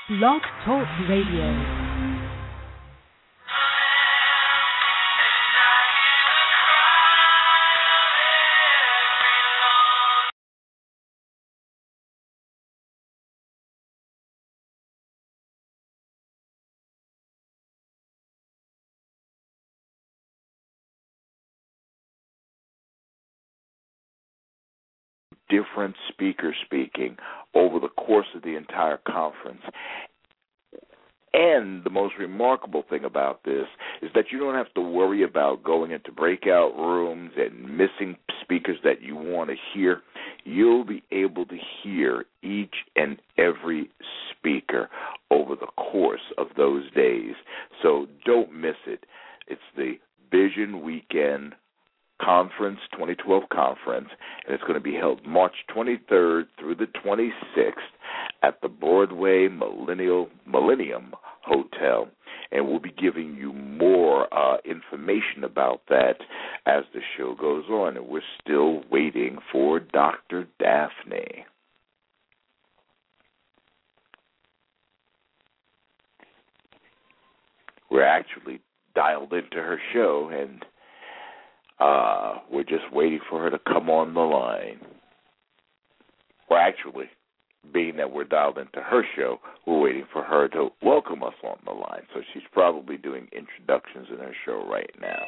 Blog Talk Radio. Different speakers speaking over the course of the entire conference. And the most remarkable thing about this is that you don't have to worry about going into breakout rooms and missing speakers that you want to hear. You'll be able to hear each and every speaker over the course of those days. So don't miss it. It's the Vision Weekend Conference, 2012 Conference, and it's going to be held March 23rd through the 26th at the Broadway Millennium Hotel, and we'll be giving you more information about that as the show goes on, and we're still waiting for Dr. Daphne. We're actually dialed into her show, and we're just waiting for her to come on the line. Well, actually, being that we're dialed into her show, we're waiting for her to welcome us on the line. So she's probably doing introductions in her show right now.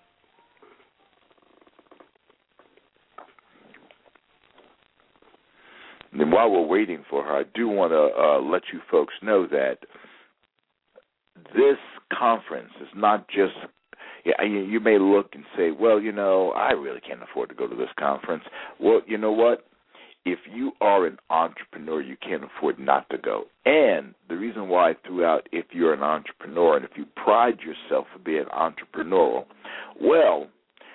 And then while we're waiting for her, I do want to let you folks know that this conference is not just... Yeah, you may look and say, well, I really can't afford to go to this conference. Well, you know what? If you are an entrepreneur, you can't afford not to go. And the reason why I threw out if you're an entrepreneur and if you pride yourself for being entrepreneurial, well,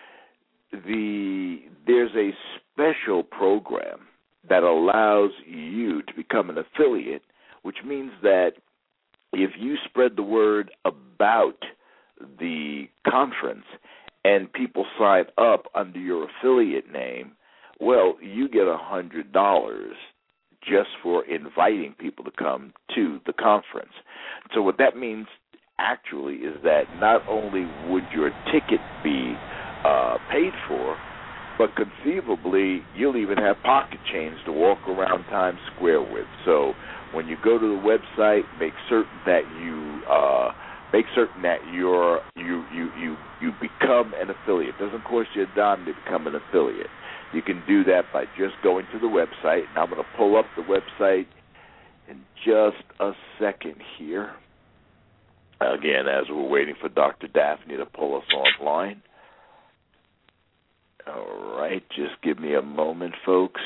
there's a special program that allows you to become an affiliate, which means that if you spread the word about the conference and people sign up under your affiliate name, well, you get $100 just for inviting people to come to the conference. So what that means actually is that not only would your ticket be paid for, but conceivably you'll even have pocket change to walk around Times Square with. So when you go to the website, make certain that you become an affiliate. It doesn't cost you a dime to become an affiliate. You can do that by just going to the website. And I'm going to pull up the website in just a second here. Again, as we're waiting for Dr. Daphne to pull us online. All right, just give me a moment, folks.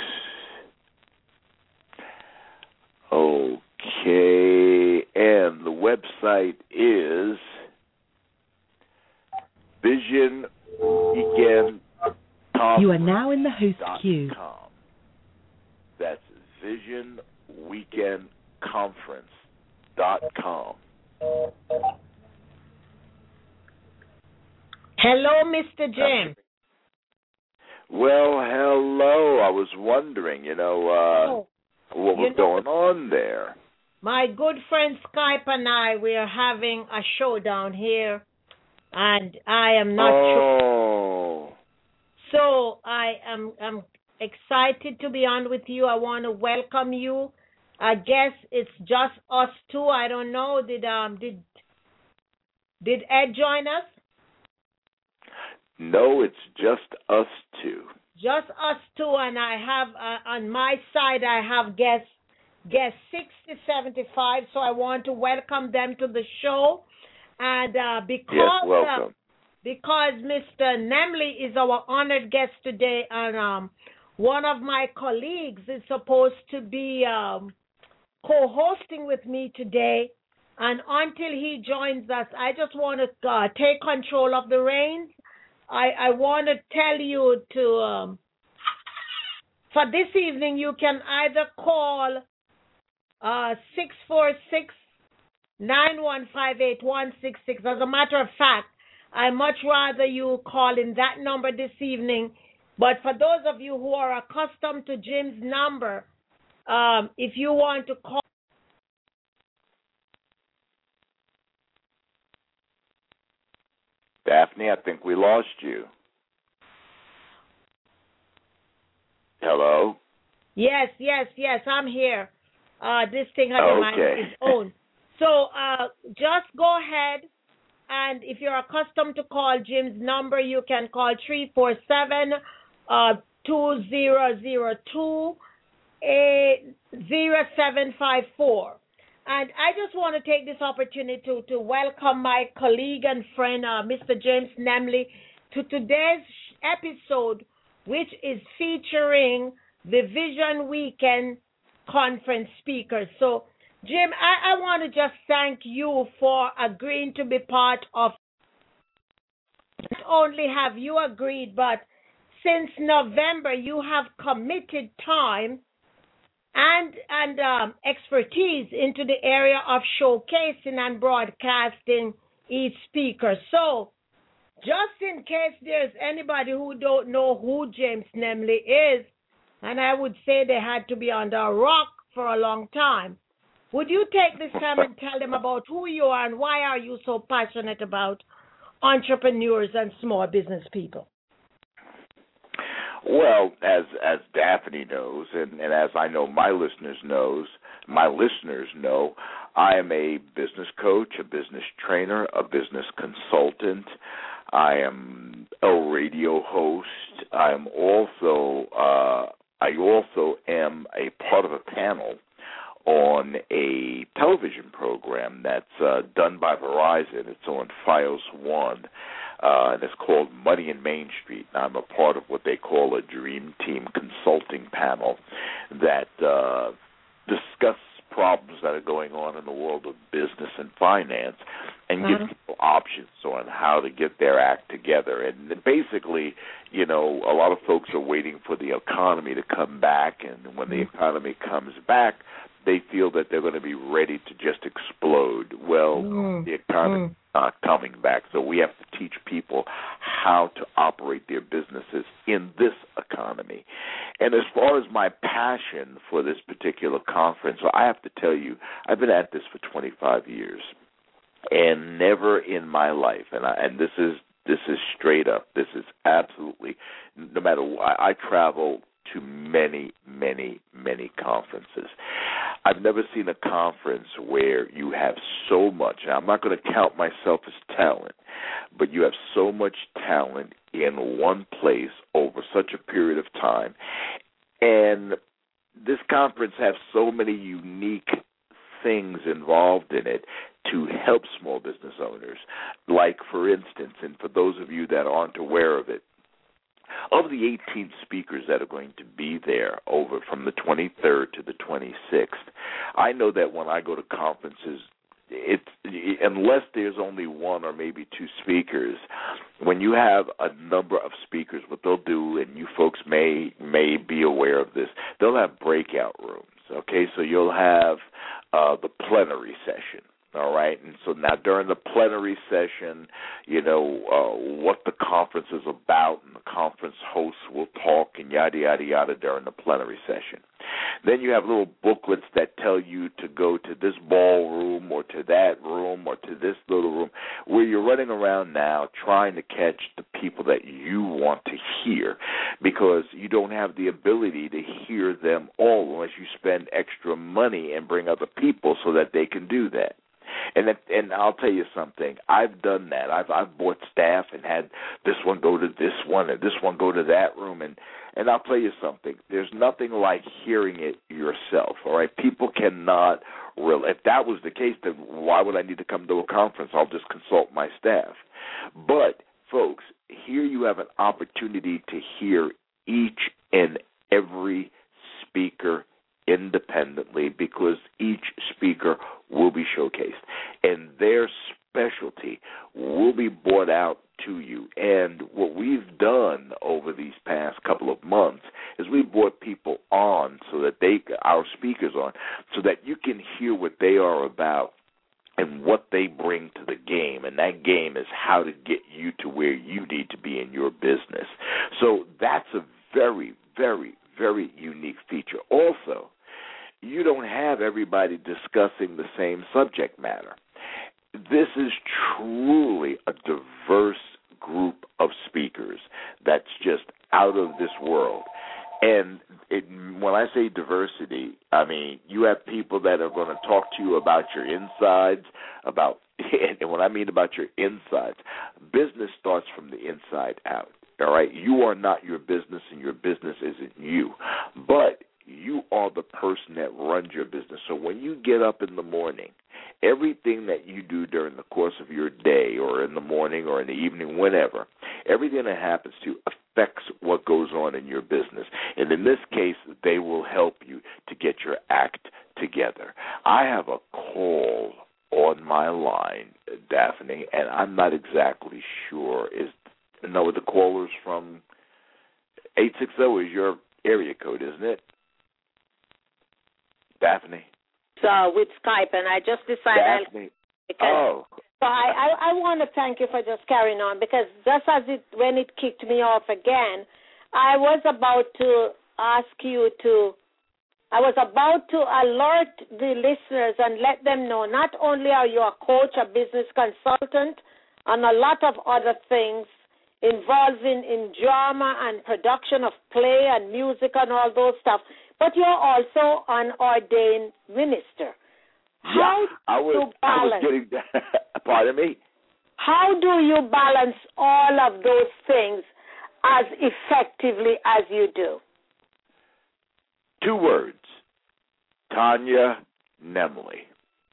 Okay, and the website is Vision Weekend Conference. You are now in the host queue. That's visionweekendconference.com. Hello, Mr. Jim. Well, hello. I was wondering, what was going on there. My good friend Skype and I, we are having a showdown here, and I am not sure. So I'm excited to be on with you. I want to welcome you. I guess it's just us two. I don't know. Did Ed join us? No, it's just us two. Just us two, and I have on my side I have guests 6075. So I want to welcome them to the show, and because Mr. Nemley is our honored guest today, and one of my colleagues is supposed to be co-hosting with me today, and until he joins us, I just want to take control of the reins. I want to tell you to, for this evening, you can either call 646-915-8166. As a matter of fact, I much rather you call in that number this evening. But for those of you who are accustomed to Jim's number, if you want to call Daphne, I think we lost you. Hello? Yes, I'm here. This thing has a mind of its own. So just go ahead, and if you're accustomed to call Jim's number, you can call 347-2002-0754. And I just want to take this opportunity to welcome my colleague and friend, Mr. James Nemley, to today's episode, which is featuring the Vision Weekend conference speakers. So, Jim, I want to just thank you for agreeing to be part of. Not only have you agreed, but since November, you have committed time and expertise into the area of showcasing and broadcasting each speaker. So, just in case there's anybody who don't know who James Nemley is, and I would say they had to be under a rock for a long time, would you take this time and tell them about who you are and why are you so passionate about entrepreneurs and small business people? Well, as Daphne knows, and as I know my listeners know, I am a business coach, a business trainer, a business consultant. I am a radio host. I also am a part of a panel on a television program that's done by Verizon. It's on Fios One, and it's called Money in Main Street. I'm a part of what they call a Dream Team consulting panel that discuss problems that are going on in the world of business and finance and give people options on how to get their act together. And basically, a lot of folks are waiting for the economy to come back, and when the economy comes back, they feel that they're going to be ready to just explode. Well, the economy is not coming back, so we have to teach people how to operate their businesses in this economy. And as far as my passion for this particular conference, I have to tell you, I've been at this for 25 years, and never in my life, and this is straight up, this is absolutely, no matter what, I travel to many, many, many conferences. I've never seen a conference where you have so much, and I'm not going to count myself as talent, but you have so much talent in one place over such a period of time. And this conference has so many unique things involved in it to help small business owners. Like, for instance, and for those of you that aren't aware of it, of the 18 speakers that are going to be there over from the 23rd to the 26th, I know that when I go to conferences, unless there's only one or maybe two speakers, when you have a number of speakers, what they'll do, and you folks may be aware of this, they'll have breakout rooms, okay? So you'll have the plenary session. All right, and so now during the plenary session, what the conference is about, and the conference hosts will talk and yada, yada, yada during the plenary session. Then you have little booklets that tell you to go to this ballroom or to that room or to this little room, where you're running around now trying to catch the people that you want to hear, because you don't have the ability to hear them all unless you spend extra money and bring other people so that they can do that. And I'll tell you something. I've done that. I've bought staff and had this one go to this one and this one go to that room. And I'll tell you something. There's nothing like hearing it yourself. All right. People cannot really. If that was the case, then why would I need to come to a conference? I'll just consult my staff. But folks, here you have an opportunity to hear each and every speaker independently, because each speaker will be showcased and their specialty will be brought out to you. And what we've done over these past couple of months is we brought people on our speakers on, so that you can hear what they are about and what they bring to the game. And that game is how to get you to where you need to be in your business. So that's a very, very, very unique feature. Also, you don't have everybody discussing the same subject matter. This is truly a diverse group of speakers that's just out of this world. And when I say diversity, I mean you have people that are going to talk to you about your insides, and when I mean about your insides, business starts from the inside out. All right, you are not your business, and your business isn't you, but you are the person that runs your business. So when you get up in the morning, everything that you do during the course of your day, or in the morning or in the evening, whenever, everything that happens to you affects what goes on in your business. And in this case, they will help you to get your act together. I have a call on my line, Daphne, and I'm not exactly sure. The caller's from 860 is your area code, isn't it? Daphne? So with Skype, and I just decided Daphne. So I want to thank you for just carrying on, because just as when it kicked me off again, I was about to alert the listeners and let them know not only are you a coach, a business consultant, and a lot of other things involving in drama and production of play and music and all those stuff, but you're also an ordained minister. I was getting that. Pardon me? How do you balance all of those things as effectively as you do? 2 words. Tanya Nemley.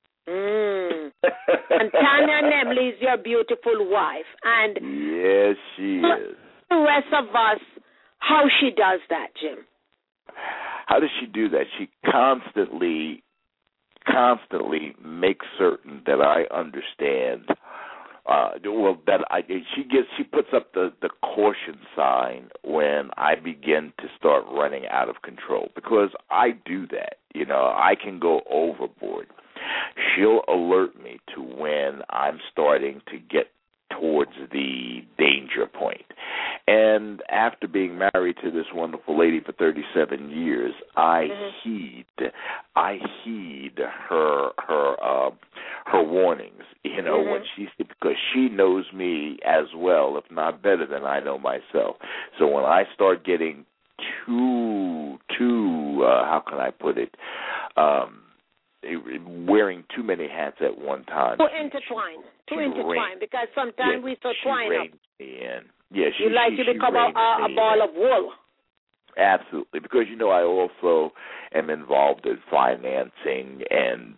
And Tanya Nemley is your beautiful wife. And yes, she is. The rest of us, how she does that, Jim? How does she do that? She constantly makes certain that I understand. She puts up the caution sign when I begin to start running out of control, because I do that. I can go overboard. She'll alert me to when I'm starting to get towards the danger point. And after being married to this wonderful lady for 37 years, I heed her warnings. When because she knows me as well, if not better than I know myself. So when I start getting too how can I put it? Wearing too many hats at one time. Too intertwined, because sometimes we so twine up. You like to become a ball of wool. Absolutely, because I also am involved in financing, and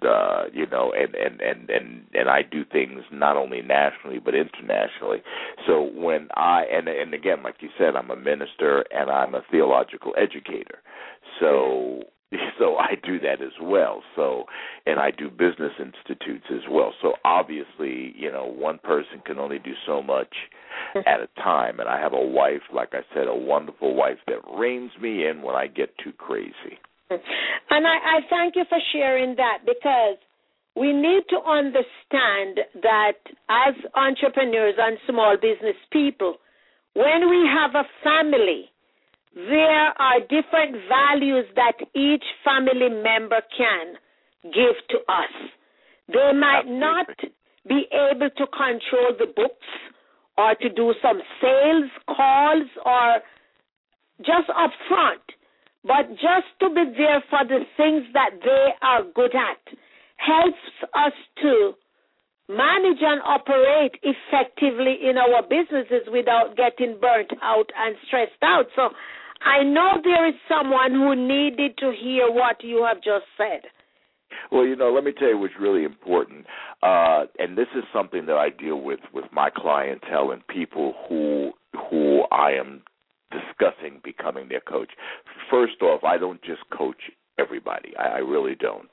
and I do things not only nationally but internationally. So when and again, like you said, I'm a minister and I'm a theological educator. So I do that as well. So, and I do business institutes as well. So obviously, one person can only do so much at a time. And I have a wife, like I said, a wonderful wife that reins me in when I get too crazy. And I thank you for sharing that, because we need to understand that as entrepreneurs and small business people, when we have a family, there are different values that each family member can give to us. They might not be able to control the books or to do some sales calls or just up front, but just to be there for the things that they are good at helps us to manage and operate effectively in our businesses without getting burnt out and stressed out. So I know there is someone who needed to hear what you have just said. Well, let me tell you what's really important, and this is something that I deal with my clientele and people who I am discussing becoming their coach. First off, I don't just coach everybody. I really don't.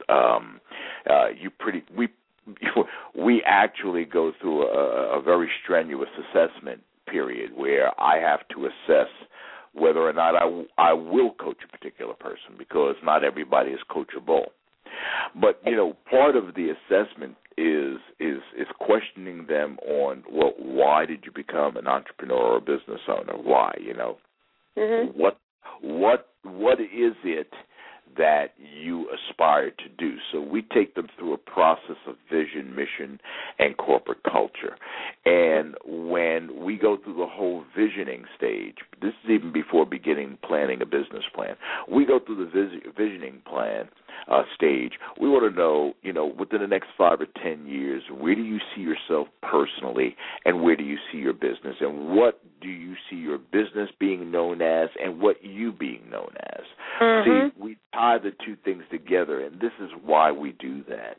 We actually go through a very strenuous assessment period where I have to assess whether or not I will coach a particular person, because not everybody is coachable. But part of the assessment is questioning them on, well, why did you become an entrepreneur or a business owner? Why? What is it that you aspire to do. So we take them through a process of vision, mission, and corporate culture. And when we go through the whole visioning stage, this is even before planning a business plan. We go through the visioning plan stage. We want to know, within the next 5 or 10 years, where do you see yourself personally, and where do you see your business, and what do you see your business being known as, and what you being known as. See, we tie the two things together, and this is why we do that.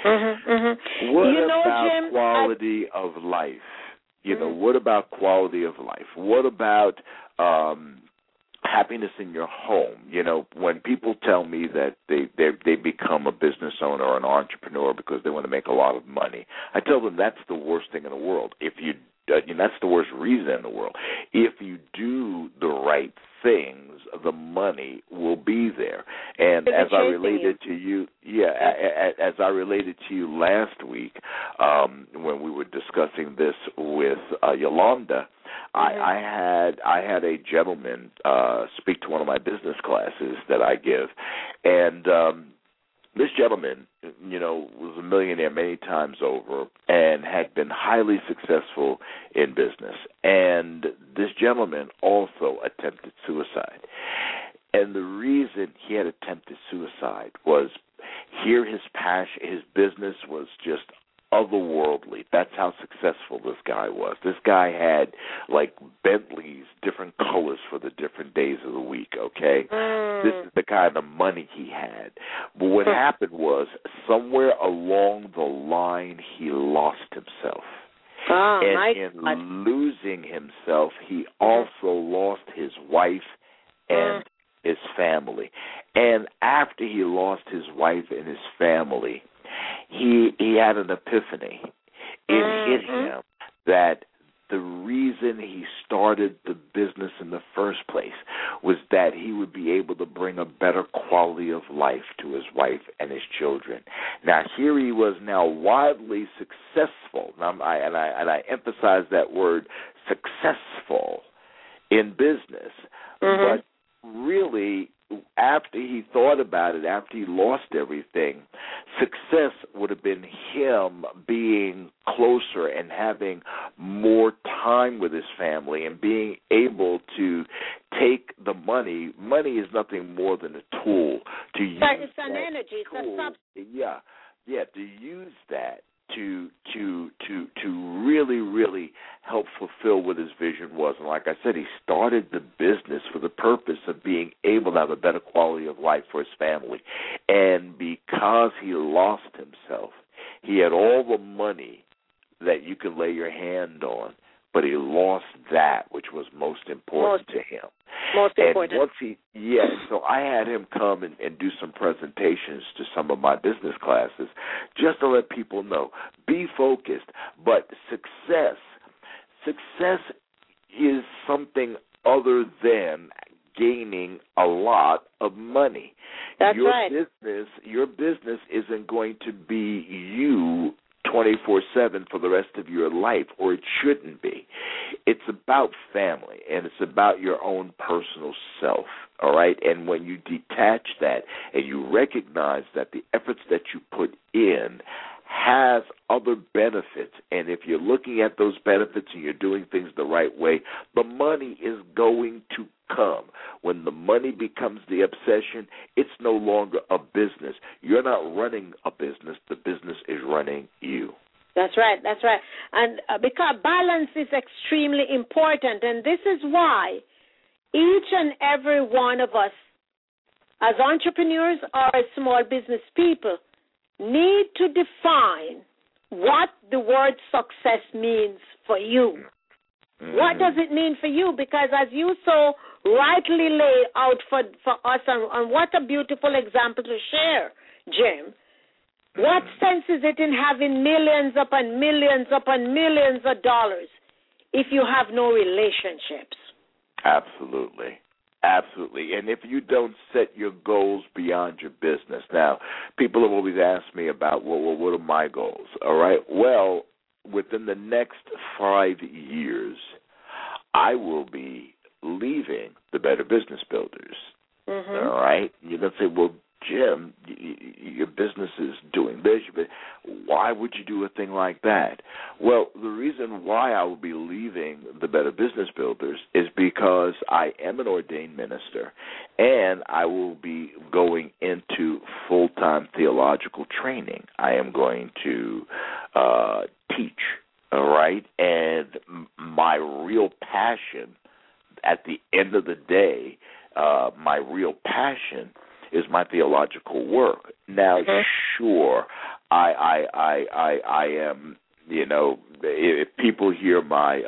What about Jim, quality of life? What about quality of life? What about happiness in your home? When people tell me that they become a business owner or an entrepreneur because they want to make a lot of money, I tell them that's the worst thing in the world. That's the worst reason in the world. If you do the right things, the money will be there. And as I related to you, as I related to you last week when we were discussing this with Yolanda, I had a gentleman speak to one of my business classes that I give, and this gentleman, was a millionaire many times over and had been highly successful in business. And this gentleman also attempted suicide. And the reason he had attempted suicide was here his passion, his business was just otherworldly. That's how successful this guy was. This guy had like Bentleys, different colors for the different days of the week, okay? This is the kind of money he had. But what happened was somewhere along the line he lost himself. And in losing himself, he also lost his wife and his family. And after he lost his wife and his family, he had an epiphany. It hit him that the reason he started the business in the first place was that he would be able to bring a better quality of life to his wife and his children. Now, here he was now widely successful, and I emphasize that word, successful, in business, but really, after he thought about it, after he lost everything, success would have been him being closer and having more time with his family and being able to take the money. Money is nothing more than a tool to use. But it's an energy. It's a substance. Yeah, to use that to really help fulfill what his vision was. And like I said, he started the business for the purpose of being able to have a better quality of life for his family. And because he lost himself, he had all the money that you could lay your hand on, but he lost that which was most important to him. Most important. So I had him come and do some presentations to some of my business classes just to let people know, be focused. But success is something other than gaining a lot of money. That's right. Your business isn't going to be you 24/7 for the rest of your life, or it shouldn't be. It's about family, and it's about your own personal self, all right? And when you detach that and you recognize that the efforts that you put in has other benefits, and if you're looking at those benefits and you're doing things the right way, the money is going to come. When the money becomes the obsession, it's no longer a business. You're not running a business. The business is running you. That's right. And because balance is extremely important, and this is why each and every one of us, as entrepreneurs or as small business people, need to define what the word success means for you. What does it mean for you? Because as you so rightly lay out for us, and what a beautiful example to share, Jim, what sense is it in having millions upon millions upon millions of dollars if you have no relationships? Absolutely. And if you don't set your goals beyond your business. Now, people have always asked me about, well, what are my goals? All right. Well, within the next 5 years, I will be leaving the Better Business Builders. All right? You're going to say, well, Jim, your business is doing this, but why would you do a thing like that? Well, the reason why I will be leaving the Better Business Builders is because I am an ordained minister, and I will be going into full-time theological training. I am going to teach, all right? And my real passion, at the end of the day, my real passion is my theological work. Now, sure, I am. You know, if people hear my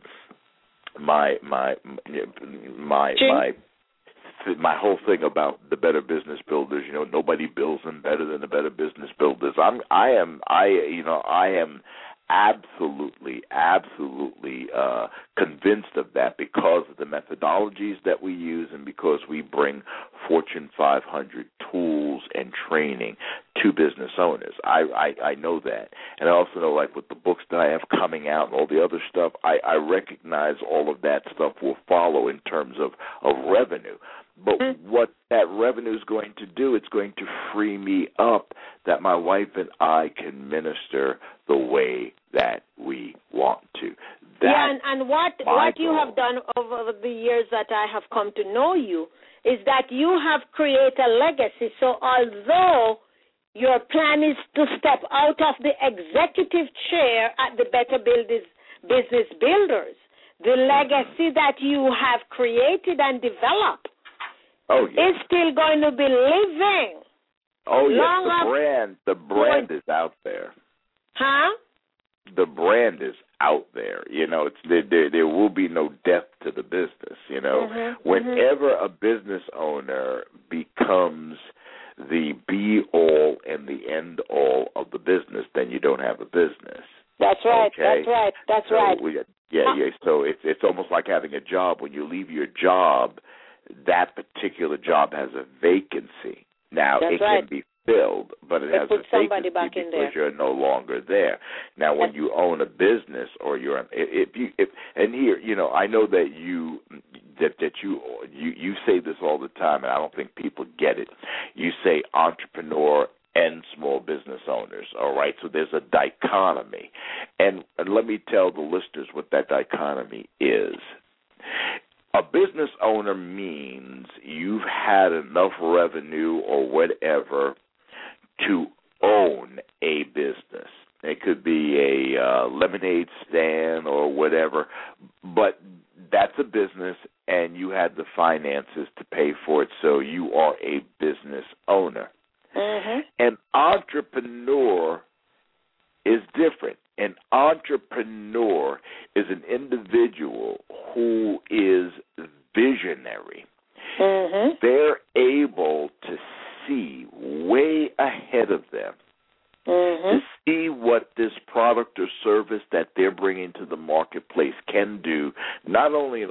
whole thing about the Better Business Builders, you know, nobody builds them better than the Better Business Builders. I am absolutely convinced of that because of the methodologies that we use and because we bring Fortune 500 tools and training to business owners. I know that. And I also know, like, with the books that I have coming out and all the other stuff, I recognize all of that stuff will follow in terms of revenue. But what that revenue is going to do, it's going to free me up that my wife and I can minister the way that we want to. And what you have done over the years that I have come to know you is that you have created a legacy. So although your plan is to step out of the executive chair at the Better Business Builders, the legacy that you have created and developed is still going to be living. Oh, yes, the brand is out there. Huh? The brand is out there. You know, there will be no death to the business, you know. Whenever a business owner becomes the be-all and the end-all of the business, then you don't have a business. That's right, okay? that's right. So it's almost like having a job. When you leave your job, that particular job has a vacancy. Now, can be filled, but it has a vacancy because you're no longer there. Now, when you own a business or you're and here, you know, I know that you say this all the time, and I don't think people get it. You say entrepreneur and small business owners, all right? So there's a dichotomy. And let me tell the listeners what that dichotomy is. A business owner means you've had enough revenue or whatever to own a business. It could be a lemonade stand or whatever, but that's a business and you had the finances to pay for it, so you are a business owner. An entrepreneur is different. An entrepreneur is an individual who is visionary. They're able to see way ahead of them, to see what this product or service that they're bringing to the marketplace can do, not only on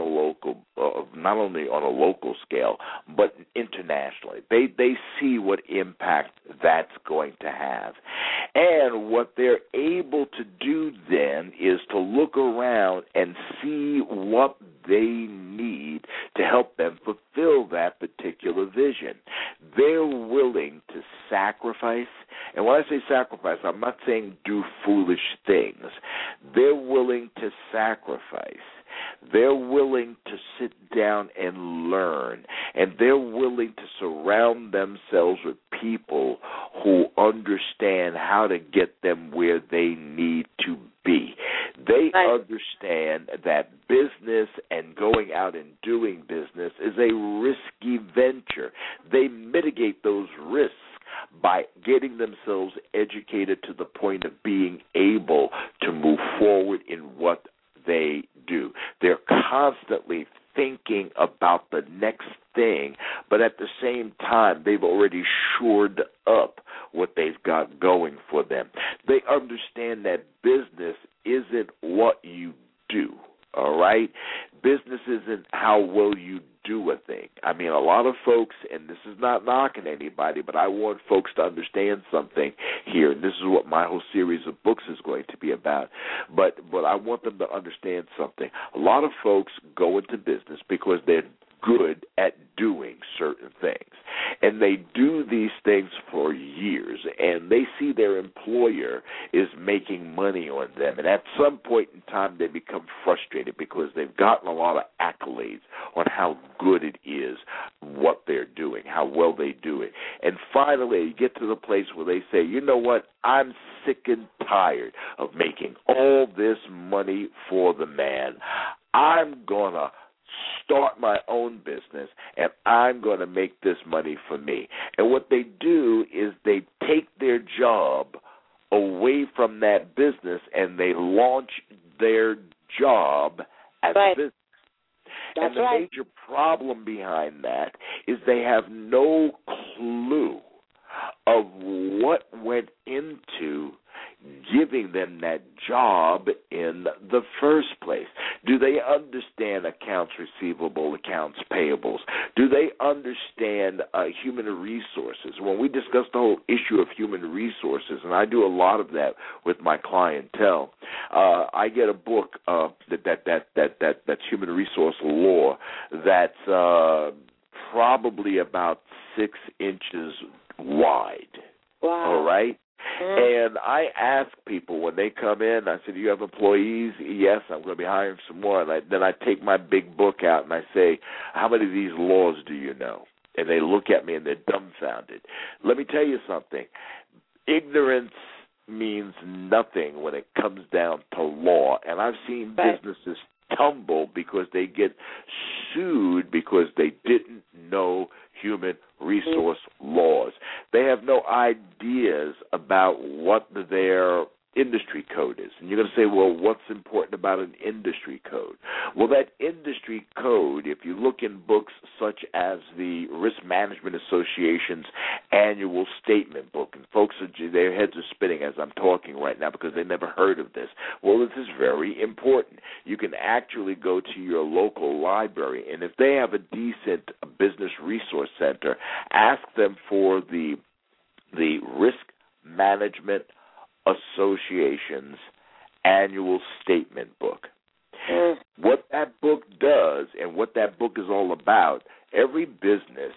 a local scale, but internationally. They see what impact that's going to have. And what they're able to do then is to look around and see what they need to help them fulfill that particular vision. They're willing to sacrifice. And when I say sacrifice, I'm not saying do foolish things. They're willing to sacrifice. They're willing to sit down and learn, and they're willing to surround themselves with people who understand how to get them where they need to be. They understand that business and going out and doing business is a risky venture. They mitigate those risks by getting themselves educated to the point of being able to move forward in what they do. They're constantly thinking about the next thing, but at the same time, they've already shored up what they've got going for them. They understand that business isn't what you do, all right? Business isn't how well you do a thing. I mean, a lot of folks, and this is not knocking anybody, but I want folks to understand something here, and this is what my whole series of books is going to be about, but I want them to understand something. A lot of folks go into business because they're good at doing certain things. And they do these things for years, and they see their employer is making money on them. And at some point in time, they become frustrated because they've gotten a lot of accolades on how good it is, what they're doing, how well they do it. And finally, you get to the place where they say, you know what, I'm sick and tired of making all this money for the man. I'm going to start my own business, and I'm going to make this money for me. And what they do is they take their job away from that business, and they launch their job as a business. And the major problem behind that is they have no clue of what went into giving them that job in the first place. Do they understand accounts receivable, accounts payables? Do they understand human resources? When we discuss the whole issue of human resources, and I do a lot of that with my clientele, I get a book that's human resource law that's probably about 6 inches wide. Wow. All right? And I ask people when they come in, I say, do you have employees? Yes, I'm going to be hiring some more. And then I take my big book out and I say, how many of these laws do you know? And they look at me and they're dumbfounded. Let me tell you something. Ignorance means nothing when it comes down to law. And I've seen businesses tumble because they get sued because they didn't know human resource laws. They have no ideas about what their industry code is. And you're going to say, well, what's important about an industry code? Well, that industry code, if you look in books such as the Risk Management Association's annual statement book, and folks, their heads are spinning as I'm talking right now because they never heard of this. Well, this is very important. You can actually go to your local library, and if they have a decent business resource center, ask them for the Risk Management Association's annual statement book. What that book does and what that book is all about, every business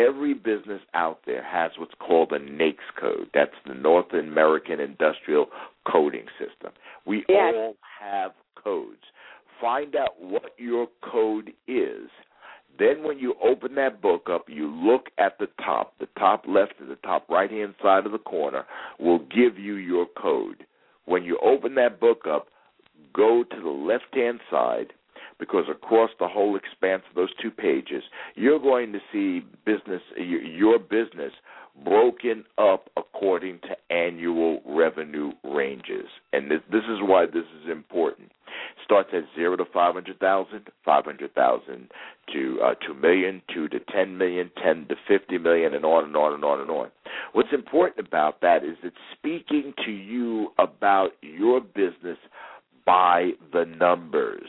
out there has what's called a NAICS code. That's the North American Industrial Coding System. We all have codes. Find out what your code is. Then when you open that book up, you look at the top left and the top right-hand side of the corner will give you your code. When you open that book up, go to the left-hand side, because across the whole expanse of those 2 pages, you're going to see your business broken up according to annual revenue ranges. And this is why this is important. Starts at 0 to 500,000, 500,000 to 2 million, 2 to 10 million, 10 to 50 million, and on and on and on and on. What's important about that is it's speaking to you about your business by the numbers.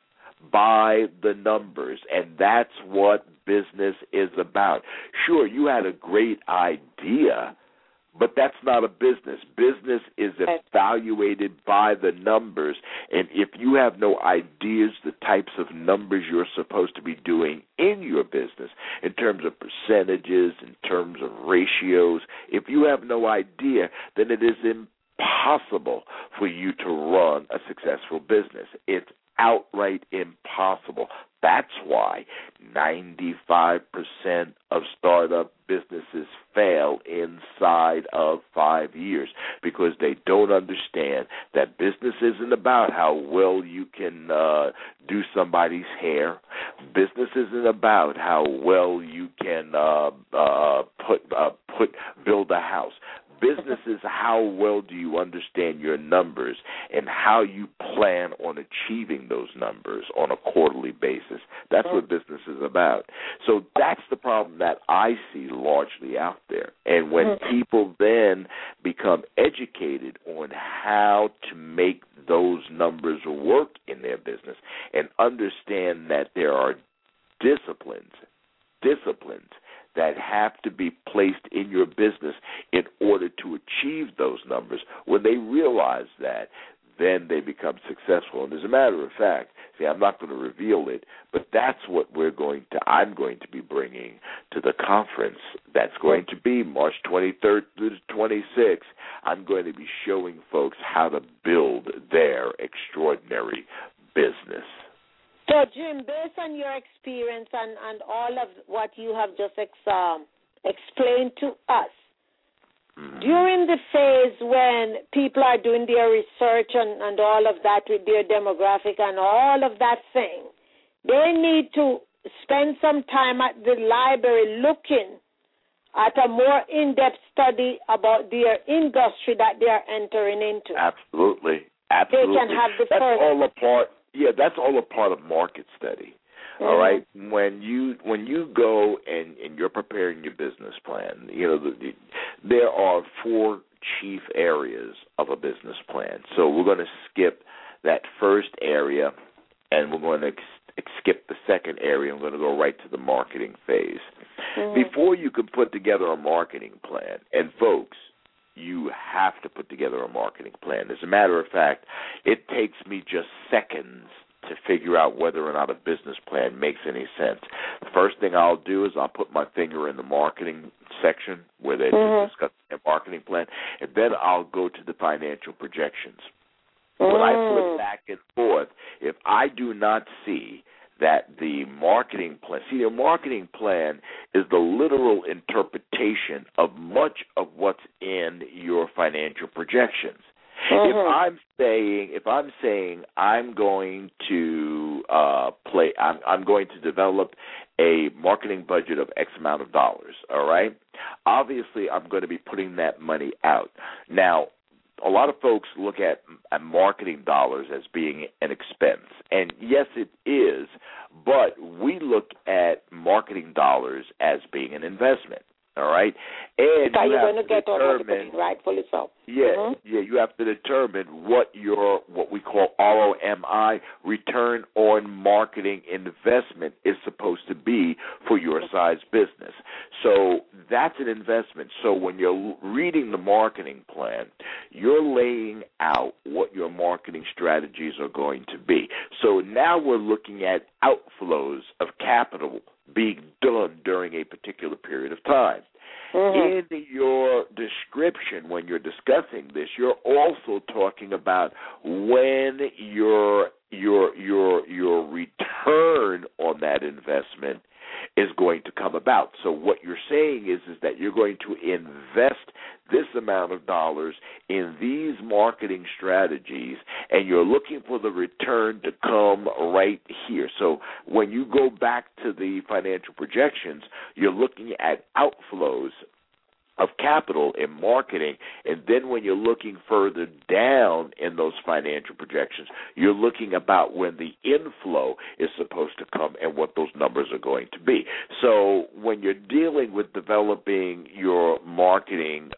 By the numbers, and that's what business is about. Sure, you had a great idea, but that's not a business. Business is evaluated by the numbers, and if you have no ideas the types of numbers you're supposed to be doing in your business, in terms of percentages, in terms of ratios, if you have no idea, then it is impossible for you to run a successful business. It's outright impossible. That's why 95% of startup businesses fail inside of 5 years, because they don't understand that business isn't about how well you can do somebody's hair. Business isn't about how well you can build a house. Business is how well do you understand your numbers and how you plan on achieving those numbers on a quarterly basis. That's what business is about. So that's the problem that I see largely out there. And when people then become educated on how to make those numbers work in their business and understand that there are disciplines that have to be placed in your business in order to achieve those numbers, when they realize that, then they become successful. And as a matter of fact, see, I'm not going to reveal it, but that's what I'm going to be bringing to the conference. That's going to be March 23rd through the 26th. I'm going to be showing folks how to build their extraordinary business. So, Jim, based on your experience and all of what you have just explained to us, during the phase when people are doing their research and all of that with their demographic and all of that thing, they need to spend some time at the library looking at a more in-depth study about their industry that they are entering into. Absolutely. They can have the first. That's all a part of market study. Mm-hmm. All right. When you go and you're preparing your business plan, there are 4 chief areas of a business plan. So we're going to skip that first area, and we're going to skip the second area. I'm going to go right to the marketing phase. Mm-hmm. Before you can put together a marketing plan, and folks, you have to put together a marketing plan. As a matter of fact, it takes me just seconds to figure out whether or not a business plan makes any sense. The first thing I'll do is I'll put my finger in the marketing section where they discuss a marketing plan, and then I'll go to the financial projections. When I flip back and forth, if I do not see that the marketing plan, the marketing plan is the literal interpretation of much of what's in your financial projections. If I'm saying I'm going to I'm going to develop a marketing budget of X amount of dollars, all right? Obviously, I'm going to be putting that money out. Now, a lot of folks look at marketing dollars as being an expense, and yes, it is, but we look at marketing dollars as being an investment. All right, and so you're going to get all the money, rightfully so. Yeah, you have to determine what we call ROMI, return on marketing investment, is supposed to be for your size business. So that's an investment. So when you're reading the marketing plan, you're laying out what your marketing strategies are going to be. So now we're looking at outflows of capital being done during a particular period of time. In your description, when you're discussing this, you're also talking about when your return on that investment is going to come about. So what you're saying is that you're going to invest this amount of dollars in these marketing strategies, and you're looking for the return to come right here. So when you go back to the financial projections, you're looking at outflows of capital in marketing, and then when you're looking further down in those financial projections, you're looking about when the inflow is supposed to come and what those numbers are going to be. So when you're dealing with developing your marketing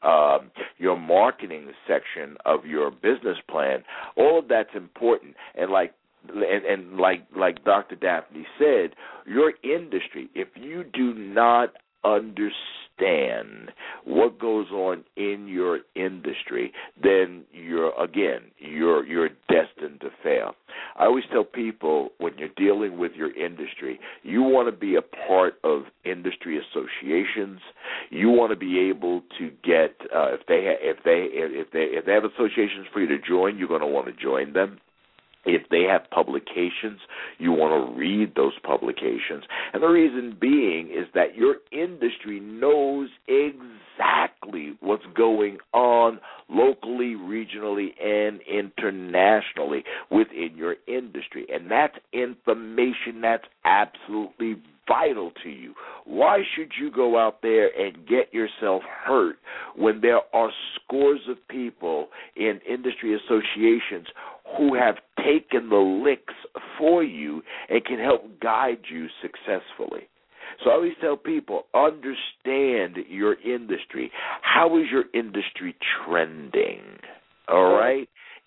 section of your business plan, all of that's important. And like Dr. Daphne said, your industry, if you do not understand what goes on in your industry, then you're destined to fail. I always tell people, when you're dealing with your industry, you want to be a part of industry associations. You want to be able to get if they have associations for you to join, you're going to want to join them. If they have publications, you want to read those publications. And the reason being is that your industry knows exactly what's going on locally, regionally, and internationally within your industry. And that's information that's absolutely vital to you. Why should you go out there and get yourself hurt when there are scores of people in industry associations who have taken the licks for you and can help guide you successfully? So I always tell people, understand your industry. How is your industry trending? All right?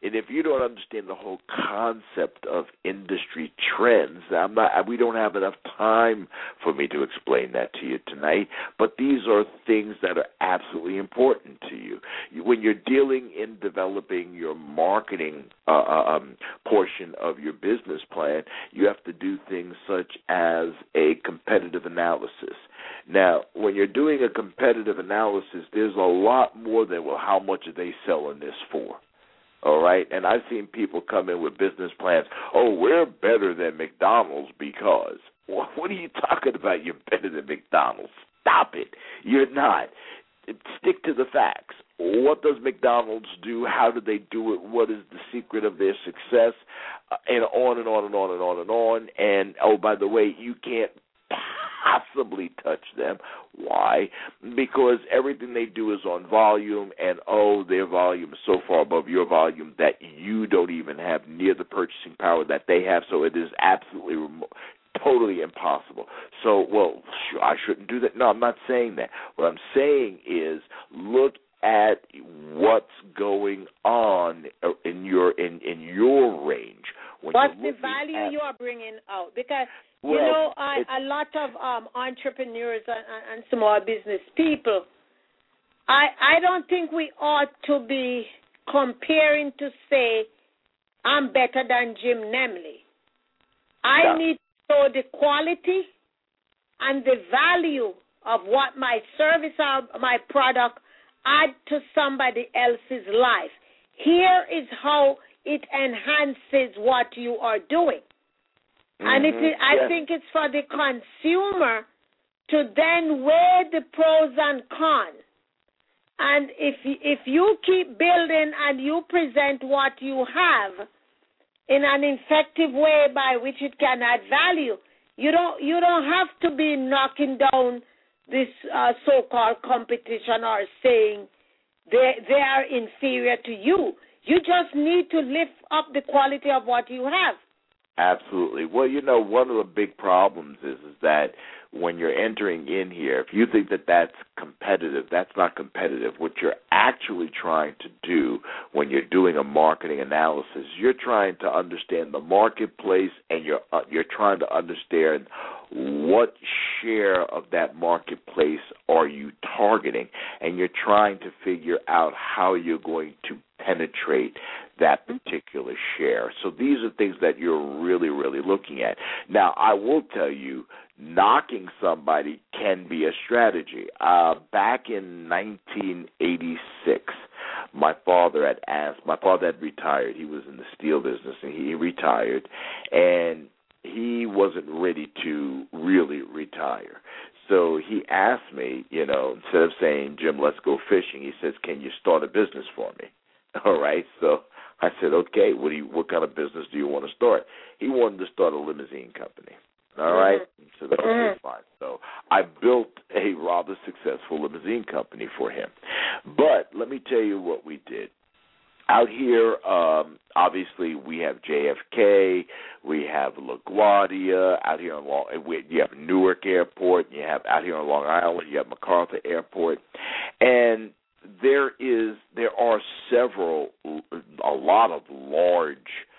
And if you don't understand the whole concept of industry trends, we don't have enough time for me to explain that to you tonight, but these are things that are absolutely important to you. When you're dealing in developing your marketing portion of your business plan, you have to do things such as a competitive analysis. Now, when you're doing a competitive analysis, there's a lot more than, well, how much are they selling this for? All right? And I've seen people come in with business plans, oh, we're better than McDonald's because. Well, what are you talking about, you're better than McDonald's? Stop it. You're not. Stick to the facts. What does McDonald's do? How do they do it? What is the secret of their success? And on and on and on and on and on. And, oh, by the way, you can't possibly touch them. Why? Because everything they do is on volume, and, oh, their volume is so far above your volume that you don't even have near the purchasing power that they have, so it is absolutely totally impossible. So, well, I shouldn't do that. No, I'm not saying that. What I'm saying is look at what's going on in your range. What's the value you are bringing out? Because, a lot of entrepreneurs and small business people, I don't think we ought to be comparing to say, I'm better than Jim Nemley. I need to know the quality and the value of what my service or my product add to somebody else's life. Here is how it enhances what you are doing. And I think it's for the consumer to then weigh the pros and cons. And if you keep building and you present what you have in an effective way by which it can add value, you don't have to be knocking down this so-called competition or saying they are inferior to you. You just need to lift up the quality of what you have. Absolutely. Well, one of the big problems is that when you're entering in here, if you think that that's competitive, that's not competitive. What you're actually trying to do when you're doing a marketing analysis, you're trying to understand the marketplace, and you're trying to understand what share of that marketplace are you targeting, and you're trying to figure out how you're going to penetrate that particular share. So these are things that you're really, really looking at. Now, I will tell you, knocking somebody can be a strategy. Back in 1986, my father had retired. He was in the steel business, and he retired, and he wasn't ready to really retire. So he asked me, instead of saying, Jim, let's go fishing, he says, can you start a business for me? All right, so I said, okay, what kind of business do you want to start? He wanted to start a limousine company. All right, so that's fine. So I built a rather successful limousine company for him. But let me tell you what we did. Out here, obviously, we have JFK, we have LaGuardia. Out here you have Newark Airport. You have out here on Long Island, you have MacArthur Airport, and there are a lot of large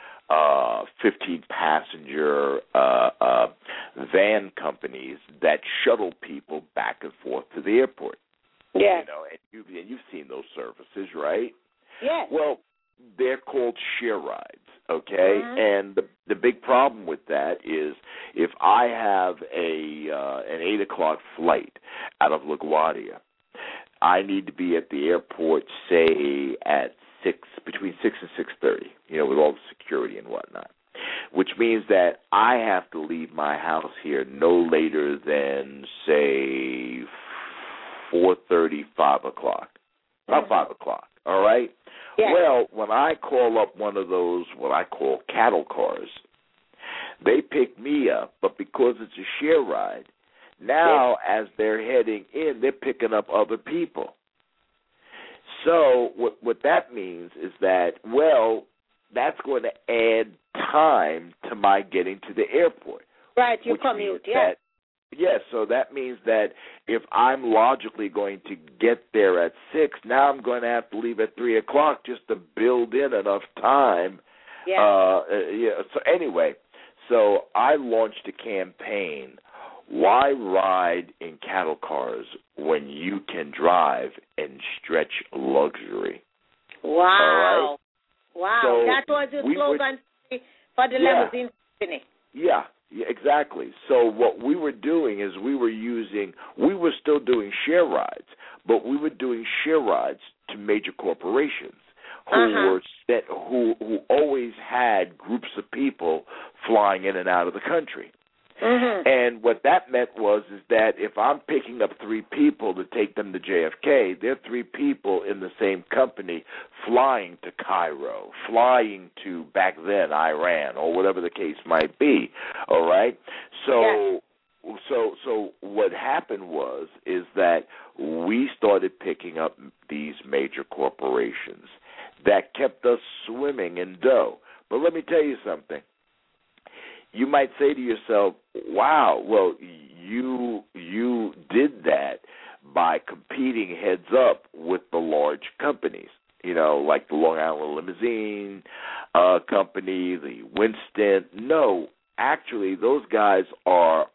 15-passenger van companies that shuttle people back and forth to the airport. Yeah. And you've seen those services, right? Yes. Well, they're called share rides, okay? And the big problem with that is if I have an 8 o'clock flight out of LaGuardia, I need to be at the airport, say, at between 6 and 6:30, with all the security and whatnot, which means that I have to leave my house here no later than, say, 4:30, 5 o'clock. About 5 o'clock, all right? Yeah. Well, when I call up one of those, what I call cattle cars, they pick me up, but because it's a share ride, now as they're heading in, they're picking up other people. So what that means is that, that's going to add time to my getting to the airport. Right, you commute, yeah. Yes, so that means that if I'm logically going to get there at 6, now I'm going to have to leave at 3 o'clock just to build in enough time. Yeah. So anyway, so I launched a campaign. Why ride in cattle cars when you can drive and stretch luxury? Wow. All right? Wow. So that was the slogan for the limousine company. Yeah, exactly. So what we were doing is we were still doing share rides, but we were doing share rides to major corporations who always had groups of people flying in and out of the country. Mm-hmm. And what that meant is that if I'm picking up 3 people to take them to JFK, they're 3 people in the same company flying to Cairo, flying to, back then, Iran, or whatever the case might be, all right? So what happened is that we started picking up these major corporations that kept us swimming in dough. But let me tell you something. You might say to yourself, wow, well, you did that by competing heads up with the large companies, like the Long Island Limousine Company, the Winston. No, actually, those guys are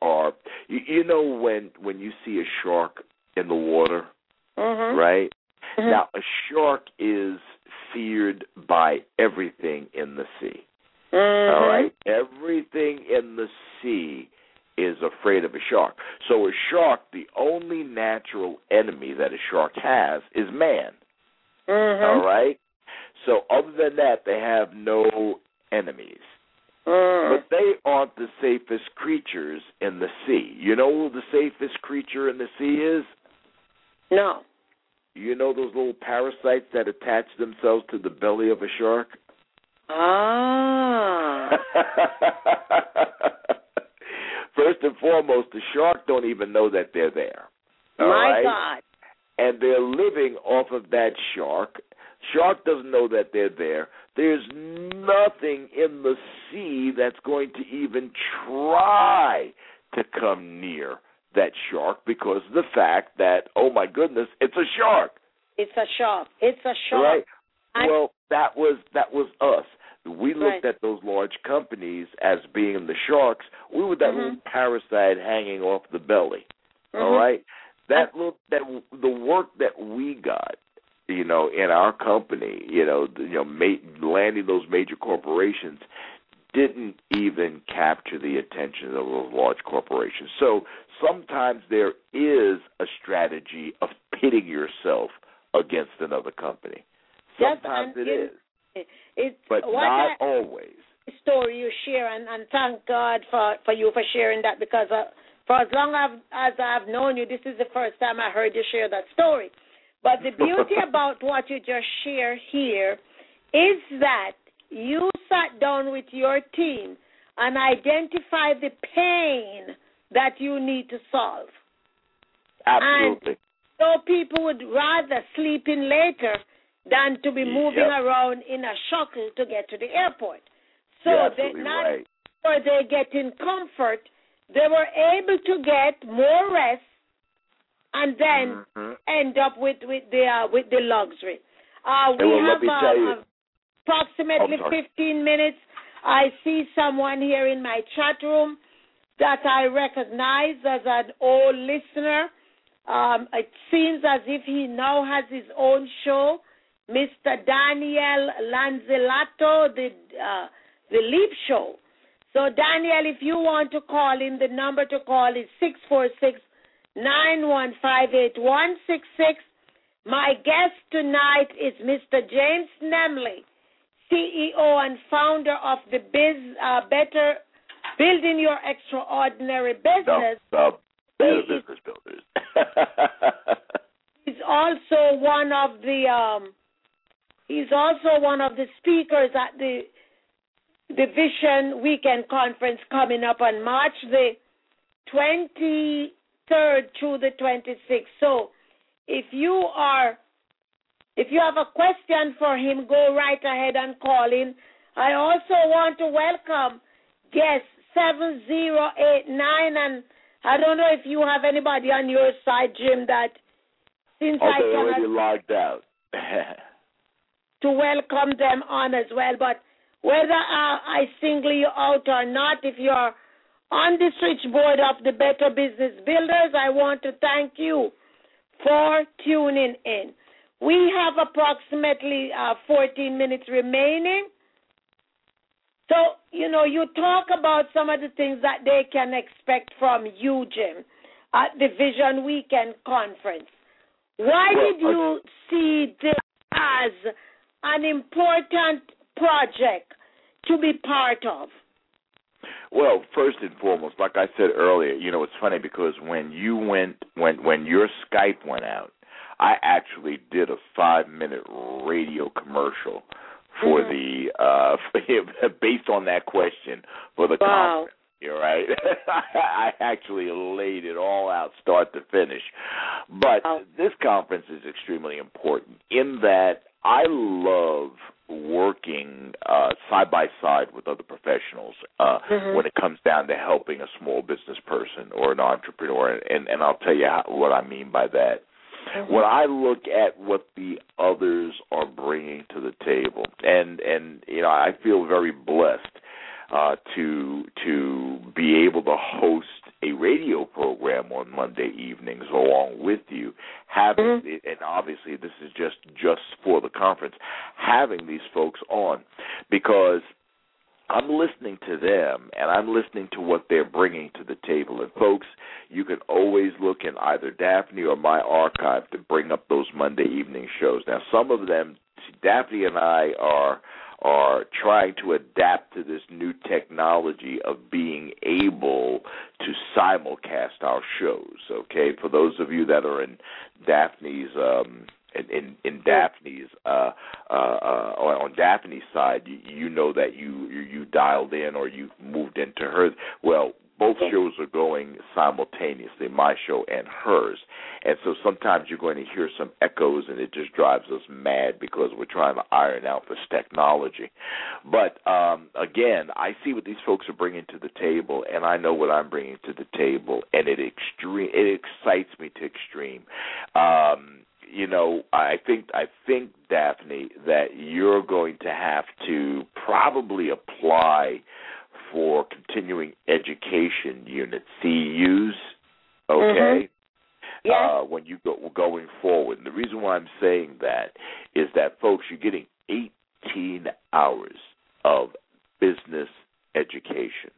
when you see a shark in the water, right? Mm-hmm. Now, a shark is feared by everything in the sea. Mm-hmm. All right? Everything in the sea is afraid of a shark. So a shark, the only natural enemy that a shark has is man. Mm-hmm. All right? So other than that, they have no enemies. Mm-hmm. But they aren't the safest creatures in the sea. You know who the safest creature in the sea is? No. You know those little parasites that attach themselves to the belly of a shark? Ah. First and foremost, the shark don't even know that they're there. My God. And they're living off of that shark. Shark doesn't know that they're there. There's nothing in the sea that's going to even try to come near that shark because of the fact that, oh my goodness, it's a shark. It's a shark. It's a shark. Right. Well, that was us. We looked at those large companies as being the sharks. We were that little parasite hanging off the belly. All right, the work that we got, in our company, landing those major corporations, didn't even capture the attention of those large corporations. So sometimes there is a strategy of pitting yourself against another company. Sometimes it is. But not always. Story you share, and thank God for you for sharing that, because for as long as I've known you, this is the first time I heard you share that story. But the beauty about what you just shared here is that you sat down with your team and identified the pain that you need to solve. Absolutely. And so people would rather sleep in later than to be moving around in a shuttle to get to the airport. So where they get in comfort, they were able to get more rest and then end up with the luxury. We have approximately 15 minutes. I see someone here in my chat room that I recognize as an old listener. It seems as if he now has his own show. Mr. Daniel Lanzelato, the Leap Show. So, Daniel, if you want to call in, the number to call is 646-915-8166. My guest tonight is Mr. James Nemley, CEO and founder of the Better Building Your Extraordinary Business. The Better Business Builders. He's also one of the speakers at the Vision Weekend Conference coming up on March the 23rd through the 26th. So if you have a question for him, go right ahead and call in. I also want to welcome guest 7089, I don't know if you have anybody on your side, Jim, that since I they already cannot logged out. to welcome them on as well. But whether I single you out or not, if you're on the switchboard of the Better Business Builders, I want to thank you for tuning in. We have approximately 14 minutes remaining. So, you talk about some of the things that they can expect from you, Jim, at the Vision Weekend Conference. Why did you see this as an important project to be part of? Well, first and foremost, like I said earlier, it's funny because when your Skype went out, I actually did a 5-minute radio commercial for the based on that question for the conference. You're right. I actually laid it all out, start to finish. But this conference is extremely important in that I love working side by side with other professionals when it comes down to helping a small business person or an entrepreneur, and I'll tell you what I mean by that. When I look at what the others are bringing to the table, and I feel very blessed to be able to host a radio program on Monday evenings along with you, having and obviously this is just for the conference, having these folks on, because I'm listening to them, and I'm listening to what they're bringing to the table. And, folks, you can always look in either Daphne or my archive to bring up those Monday evening shows. Now, some of them, Daphne and I are trying to adapt to this new technology of being able to simulcast our shows, okay? For those of you that are in Daphne's in Daphne's on Daphne's side, you know that you dialed in or you moved into hers. Well, both shows are going simultaneously, my show and hers. And so sometimes you're going to hear some echoes, and it just drives us mad because we're trying to iron out this technology. But, again, I see what these folks are bringing to the table, and I know what I'm bringing to the table, and it excites me to extreme. I think, Daphne, that you're going to have to probably apply for continuing education unit, CEUs, okay? Yeah. When you going forward. And the reason why I'm saying that is that, folks, you're getting 18 hours of business education.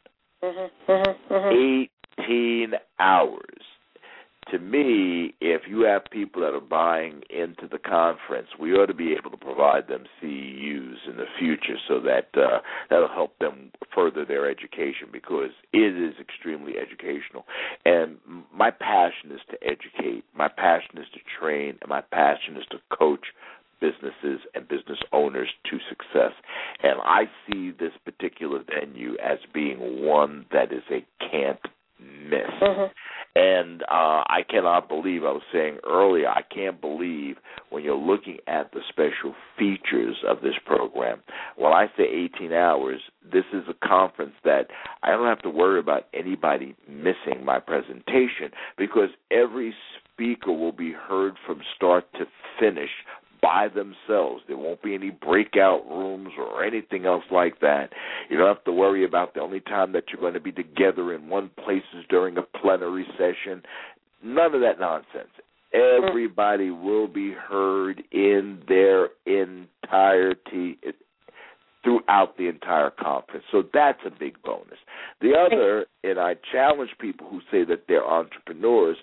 18 hours. To me, if you have people that are buying into the conference, we ought to be able to provide them CEUs in the future so that that'll help them further their education, because it is extremely educational. And my passion is to educate, my passion is to train, and my passion is to coach businesses and business owners to success. And I see this particular venue as being one that is a can't miss. And I cannot believe, I was saying earlier, I can't believe when you're looking at the special features of this program. When I say 18 hours, this is a conference that I don't have to worry about anybody missing my presentation, because every speaker will be heard from start to finish by themselves. There won't be any breakout rooms or anything else like that. You don't have to worry about the only time that you're going to be together in one place is during a plenary session. None of that nonsense. Everybody will be heard in their entirety throughout the entire conference. So that's a big bonus. The other, and I challenge people who say that they're entrepreneurs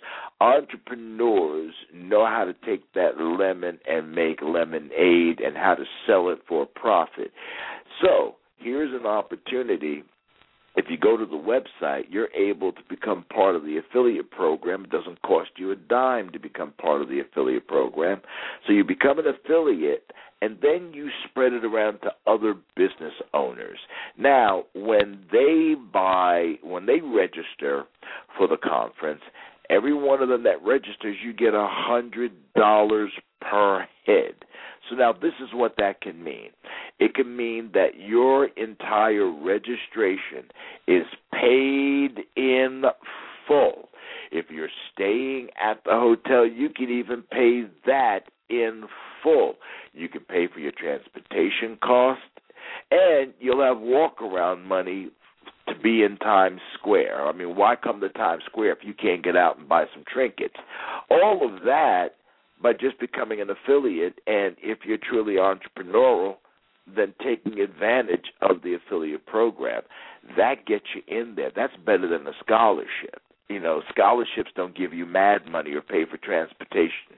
know how to take that lemon and make lemonade and how to sell it for a profit. So here's an opportunity. If you go to the website, you're able to become part of the affiliate program. It doesn't cost you a dime to become part of the affiliate program. So you become an affiliate, and then you spread it around to other business owners. Now, when they register for the conference, every one of them that registers, you get $100 per head. So now this is what that can mean. It can mean that your entire registration is paid in full. If you're staying at the hotel, you can even pay that in full. You can pay for your transportation cost, and you'll have walk-around money to be in Times Square. I mean, why come to Times Square if you can't get out and buy some trinkets? All of that by just becoming an affiliate, and if you're truly entrepreneurial, then taking advantage of the affiliate program. That gets you in there. That's better than a scholarship. You know, scholarships don't give you mad money or pay for transportation.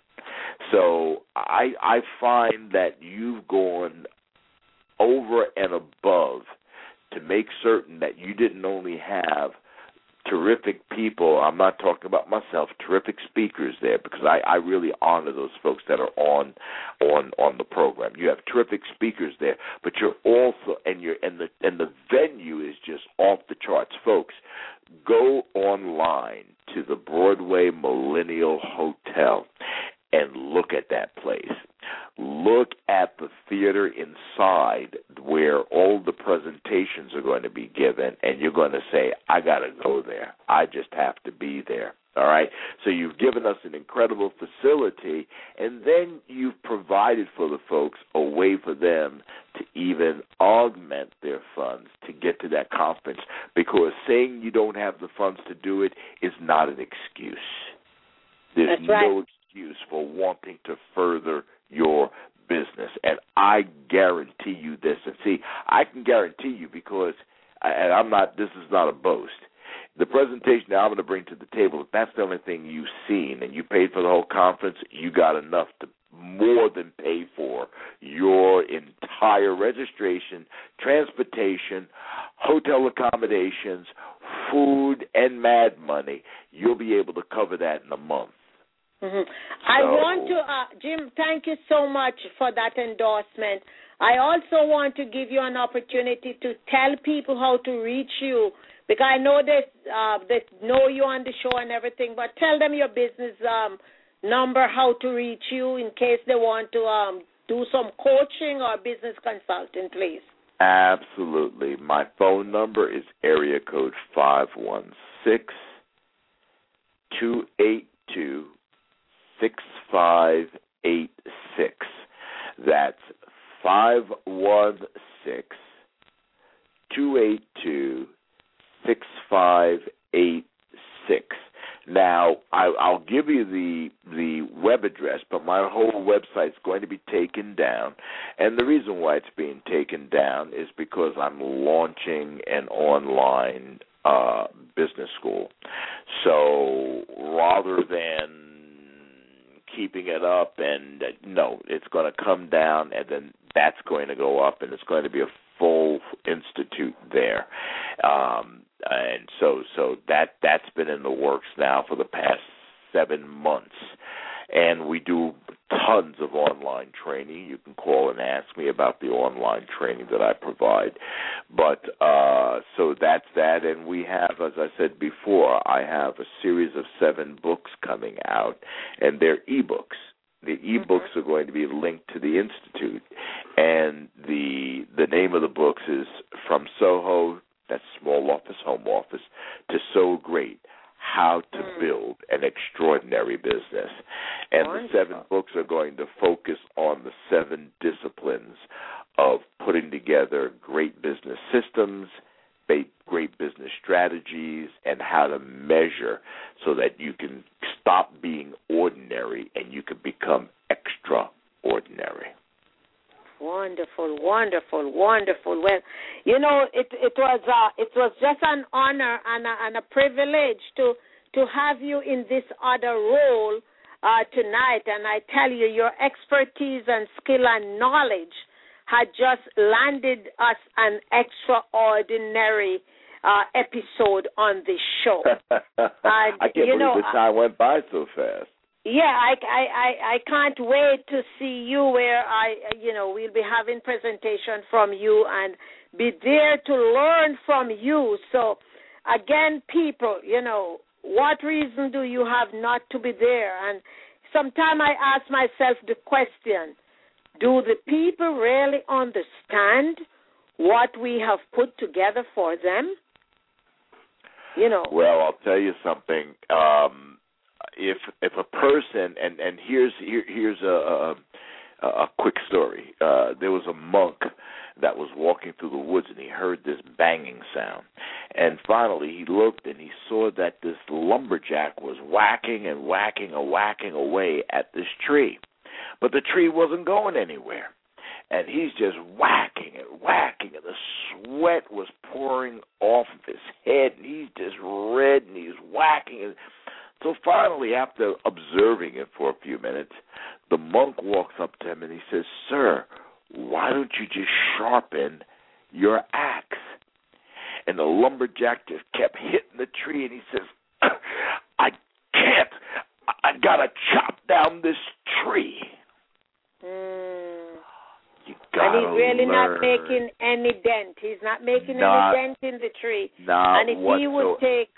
So I find that you've gone over and above to make certain that you didn't only have terrific people, I'm not talking about myself, terrific speakers there, because I really honor those folks that are on the program. You have terrific speakers there, but you're also and the venue is just off the charts. Folks, go online to the Broadway Millennial Hotel and look at that place. Look at the theater inside where all the presentations are going to be given, and you're going to say, I got to go there. I just have to be there. All right? So you've given us an incredible facility, and then you've provided for the folks a way for them to even augment their funds to get to that conference, because saying you don't have the funds to do it is not an excuse. There's no excuse for wanting to further your business. And I guarantee you this. And see, I can guarantee you because, and I'm not, this is not a boast, the presentation that I'm going to bring to the table, if that's the only thing you've seen and you paid for the whole conference, you got enough to more than pay for your entire registration, transportation, hotel accommodations, food, and mad money. You'll be able to cover that in a month. Mm-hmm. I want to, Jim, thank you so much for that endorsement. I also want to give you an opportunity to tell people how to reach you, because I know they know you on the show and everything, but tell them your business number, how to reach you in case they want to do some coaching or business consulting, please. Absolutely. My phone number is area code 516-282-6586. That's 516-282-6586. Now, I'll give you the web address, but my whole website's going to be taken down. And the reason why it's being taken down is because I'm launching an online business school. So rather than keeping it up, and no, it's going to come down, and then that's going to go up, and it's going to be a full institute there. And so that's been in the works now for the past 7 months. And we do tons of online training. You can call and ask me about the online training that I provide. But so that's that. And we have, as I said before, I have a series of 7 books coming out, and they're e-books. The e-books are going to be linked to the Institute. And the name of the books is From Soho, that's small office, home office, to So Great, How to Build an Extraordinary Business. And wonderful. The 7 books are going to focus on the 7 disciplines of putting together great business systems, great business strategies, and how to measure so that you can stop being ordinary and you can become extraordinary. Wonderful, wonderful, wonderful. Well, you know, it was just an honor and a privilege to have you in this other role tonight. And I tell you, your expertise and skill and knowledge had just landed us an extraordinary episode on this show. I can't believe the time went by so fast. Yeah, I can't wait to see you where we'll be having presentation from you and be there to learn from you. So, again, people, what reason do you have not to be there? And sometimes I ask myself the question, do the people really understand what we have put together for them? You know. Well, I'll tell you something. If a person, and here's a quick story. There was a monk that was walking through the woods, and he heard this banging sound. And finally, he looked, and he saw that this lumberjack was whacking and whacking and whacking away at this tree. But the tree wasn't going anywhere. And he's just whacking and whacking, and the sweat was pouring off of his head, and he's just red, and he's whacking. And so finally, after observing it for a few minutes, the monk walks up to him, and he says, "Sir, why don't you just sharpen your axe?" And the lumberjack just kept hitting the tree, and he says, "I can't. I got to chop down this tree." And he's really not making any dent. He's not making any dent in the tree. Not and if whatsoever. he would take...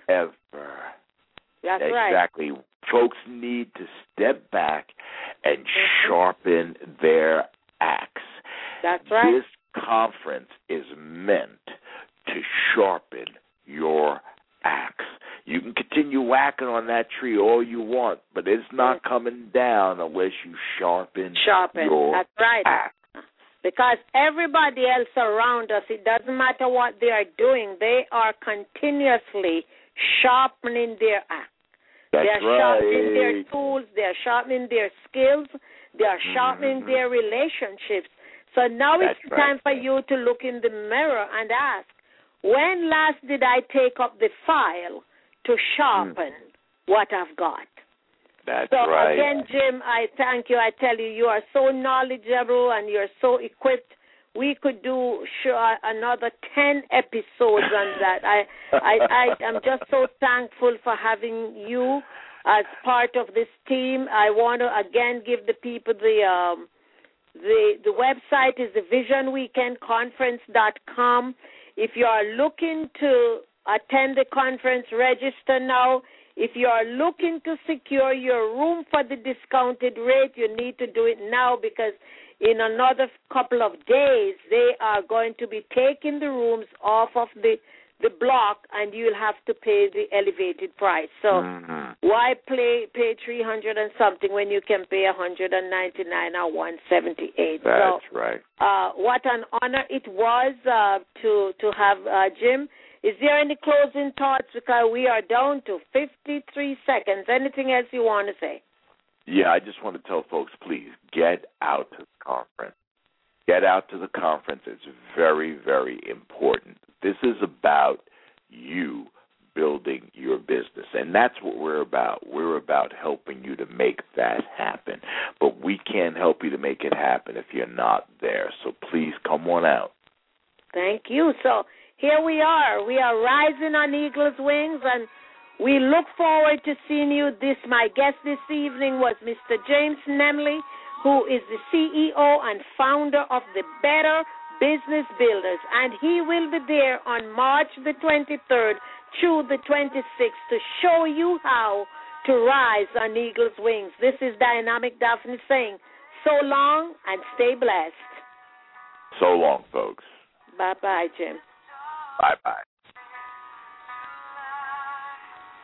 That's exactly. right. Folks need to step back and sharpen their axe. That's right. This conference is meant to sharpen your axe. You can continue whacking on that tree all you want, but it's not coming down unless you sharpen your That's right. axe. Because everybody else around us, it doesn't matter what they are doing, they are continuously sharpening their axe. That's They're right. sharpening their tools, they're sharpening their skills, they're sharpening their relationships. So now it's time for you to look in the mirror and ask, when last did I take up the file to sharpen what I've got? That's right. So again, Jim, I thank you. I tell you, you are so knowledgeable and you're so equipped. We could do another 10 episodes on that. I'm just so thankful for having you as part of this team. I want to again give the people the website is thevisionweekendconference.com. If you are looking to attend the conference, register now. If you are looking to secure your room for the discounted rate, you need to do it now because in another couple of days, they are going to be taking the rooms off of the block, and you'll have to pay the elevated price. So why pay $300 and something when you can pay $199 or $178? That's right. What an honor it was to have Jim. Is there any closing thoughts? Because we are down to 53 seconds. Anything else you want to say? Yeah, I just want to tell folks, please, get out to the conference. Get out to the conference. It's very, very important. This is about you building your business, and that's what we're about. We're about helping you to make that happen, but we can't help you to make it happen if you're not there, so please come on out. Thank you. So here we are. We are rising on eagle's wings, and we look forward to seeing you. My guest this evening was Mr. James Nemley, who is the CEO and founder of the Better Business Builders, and he will be there on March the 23rd through the 26th to show you how to rise on eagle's wings. This is Dynamic Daphne saying, so long and stay blessed. So long, folks. Bye-bye, Jim. Bye-bye.